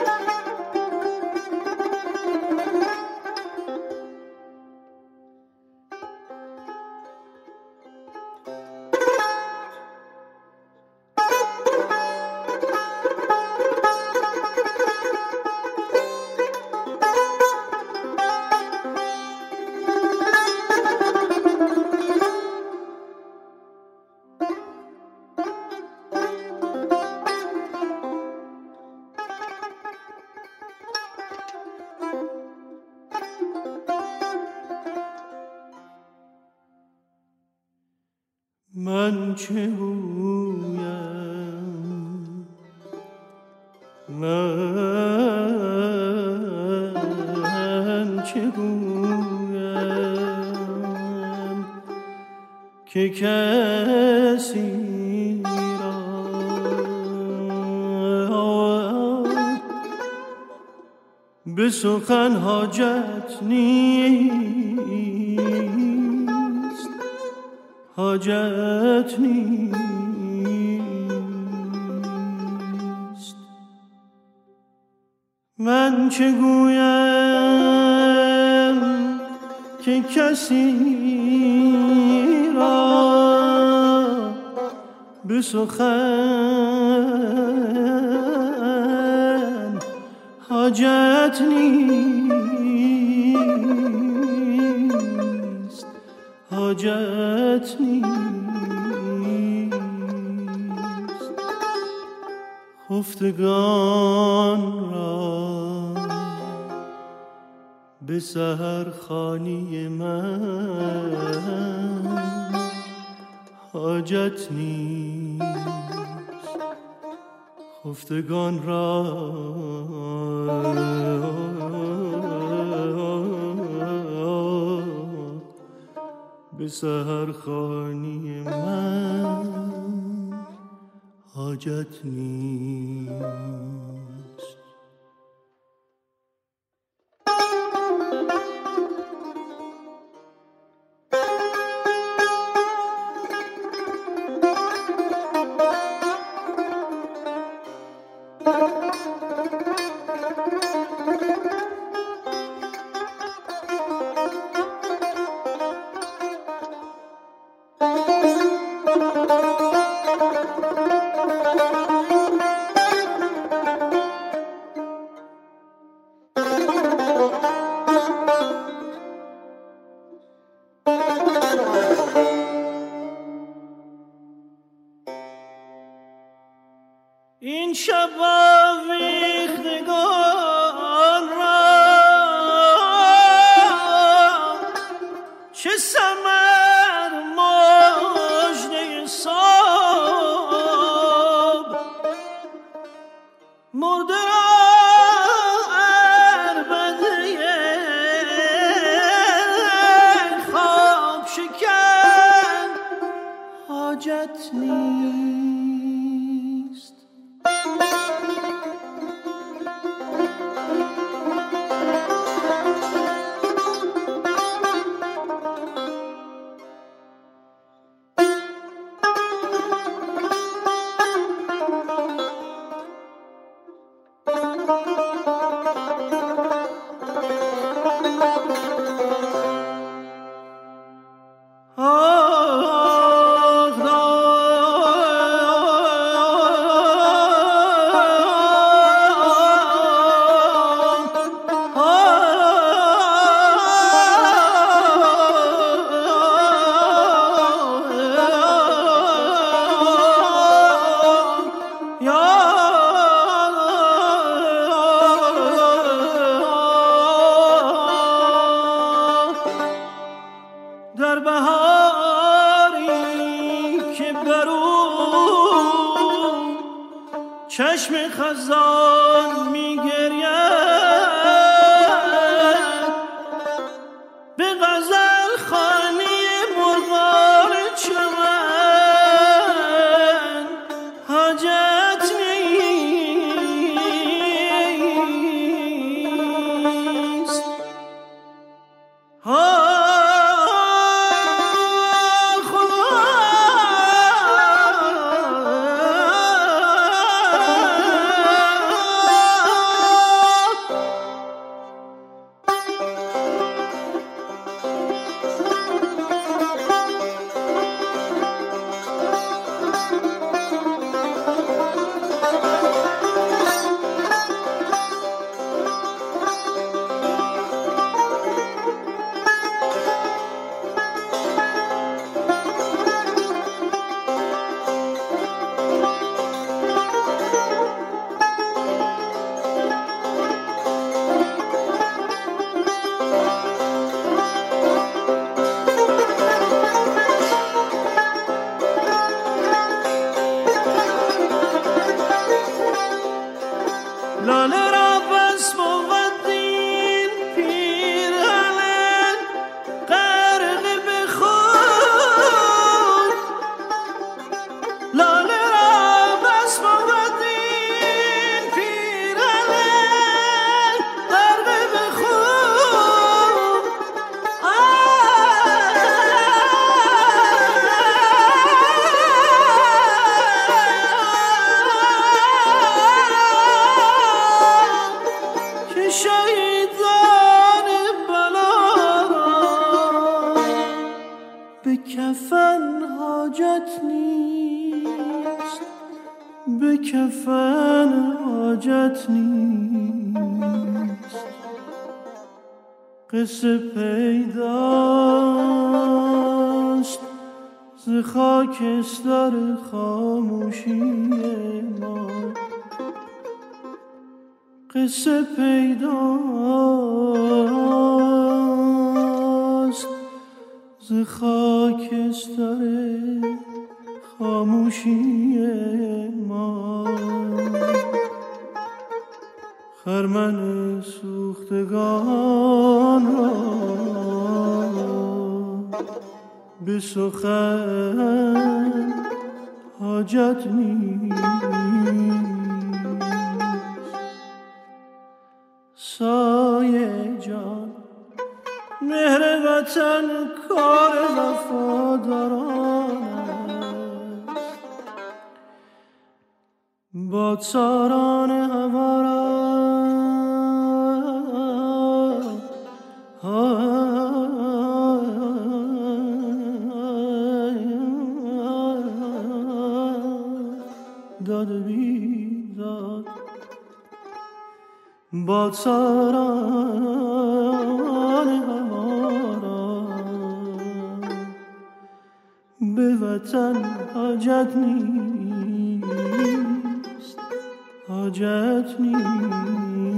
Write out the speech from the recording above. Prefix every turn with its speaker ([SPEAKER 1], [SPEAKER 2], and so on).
[SPEAKER 1] من چه گویم من چه گویم که کسی را به سخن حاجت نیست، حاجت نیست. من چه گویم که کسی را به سخن حاجت نیست، حاجت نیست. خفتگان را به سحرخوانی من حاجت نیست. خفتگان را به سحرخوانی من حاجت نیست. این شب آویختگان را چه ثمر مژده صبح، مرده را عربده خواب شکن حاجت نیست. در بهاری که برو چشم خزان می گرید، به غزل خوانی مرغان چمن حاجت نیست. لاله را بس بود این پیرهن غرق به خون. لاله را بس بود این پیرهن غرق به خون. که شهیدان بلا را به کفن حاجت نیست، به کفن حاجت نیست. قصه پیداست ز خاکستر خاموشی ما، قصه پیداست ز خاکستر خاموشی ما. خرمن سوختگان را به سخن حاجت نیست. سایه جان مهر وطن کار وفاداران است، بادساران هوا را داد بیداد. بادساران هوا را به وطن حاجت نیست، حاجت نیست.